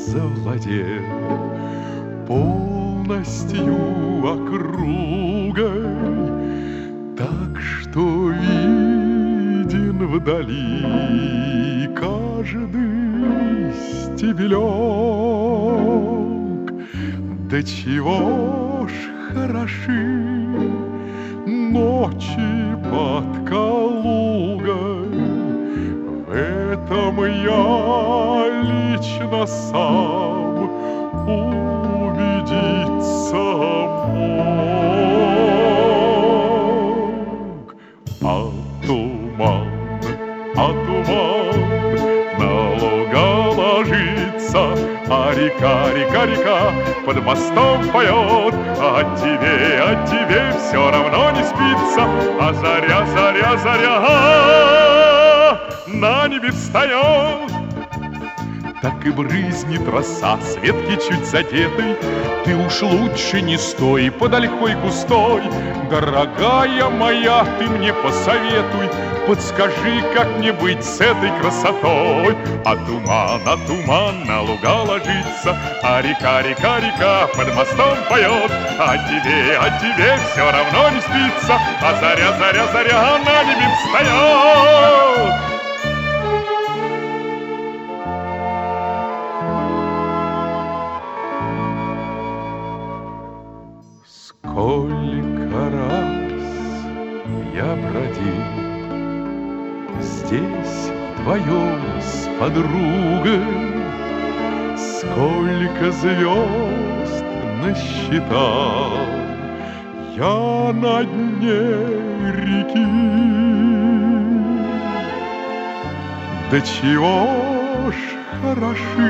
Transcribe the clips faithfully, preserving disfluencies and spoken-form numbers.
завладел полностью округой, так что виден вдали каждый стебелек. Да чего ж хороши ночи под Калугой, в этом я лично сам убедиться мог. А туман, а туман на луга ложится, а река, река, река под мостом поет. А тебе, а тебе все равно не спится, а заря, заря, заря на небе встает. Так и брызнет роса с ветки чуть задетой, ты уж лучше не стой под ольхой густой. Дорогая моя, ты мне посоветуй, подскажи, как мне быть с этой красотой. А туман, а туман на луга ложится, а река, река, река под мостом поет. А тебе, а тебе все равно не спится, а заря, заря, заря на небе встает. Сколько раз я бродил здесь вдвоем с подругой, сколько звезд насчитал я на дне реки. Да чего ж хороши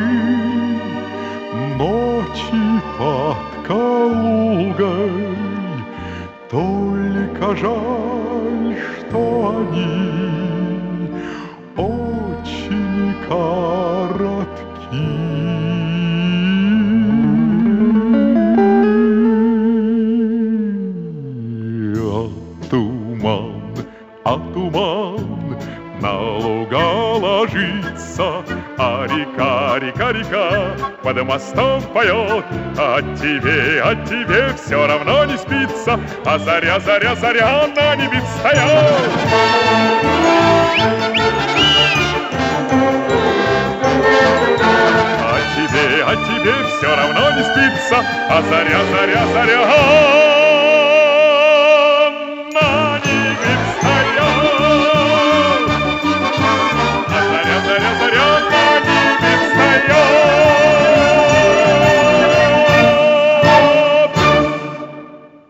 ночи под Калугой, только жаль, что они очень коротки. А туман, а туман на луга ложится, а река, река, река под мостом поет. А тебе, а тебе все равно не спится, а заря, заря, заря на небе встает. А тебе, а тебе все равно не спится, а заря, заря, заря